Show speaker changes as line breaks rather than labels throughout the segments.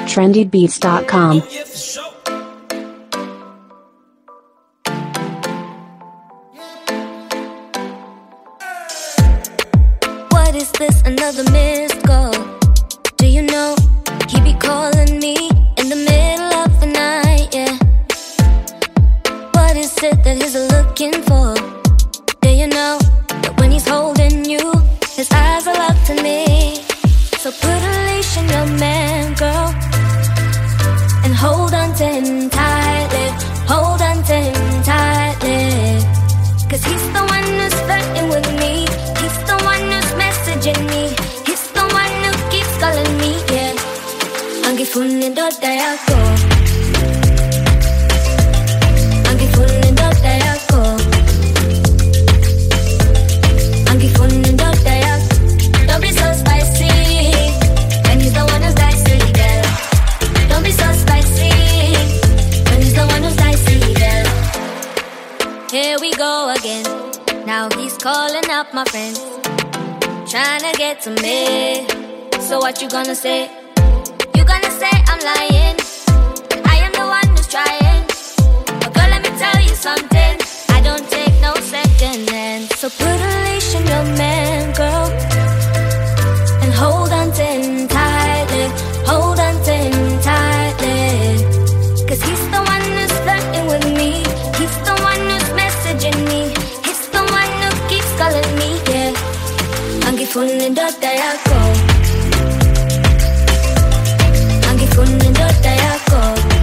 trendybeats.com.
What is this, another missed call? Do you know, he be calling me in the middle of the night, yeah. What is it that he's looking for? Do you know that when he's holding you, his eyes are locked to me? So put a leash on your man, girl, and hold on to him tightly. Hold on to him tightly, 'cause he's the one who's flirting with me. He's the one who's messaging me. He's the one who keeps calling me, yeah. Angifunin dota yako, Angifunin dota yako, Angifunin dota yako. Don't be so spicy, and he's the one who's dicey, girl. Don't be so spicy, and he's the one who's dicey, girl. Here we go again. Now he's calling up my friends, trying to get to me. So what you gonna say? You gonna say I'm lying? I am the one who's trying. But girl, let me tell you something, I don't take no second hand. So put a leash on your man, girl, and hold on to him tightly. Hold on to him tightly, 'cause he's the one who's flirting with me. He's the one who's messaging me. He's the one who keeps calling me, yeah. Angifunin dota yako, Angifunin dota yako,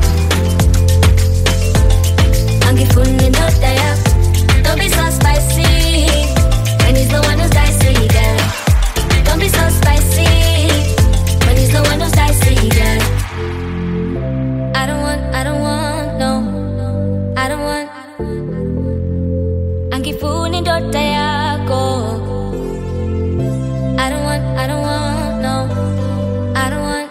Angifunin dota yako. Don't be so spicy, when he's the one who's dicey, girl. Don't be so spicy, when he's the one who's dicey, girl. I don't want, no, I don't want. Angifunin dota yako. I don't want, no, I don't want.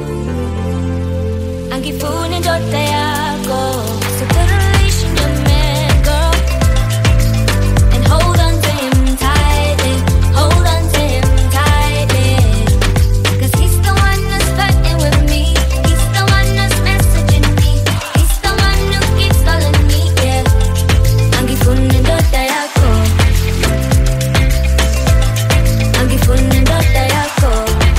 Angifunin dota yako. So put a leash on your man, girl, and hold on to him tightly. Hold on to him tightly, 'cause he's the one that's flirting with me. He's the one that's messaging me. He's the one who keeps calling me, yeah. Angifunin dota yako, Angifunin dota yako,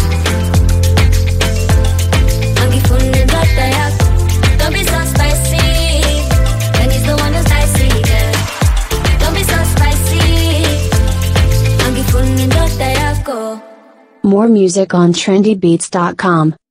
Angifunin dota yako. Don't be so spicy, and he's the one who's dicey, girl. Don't be so spicy, Angifunin dota yako.
More music on trendybeats.com.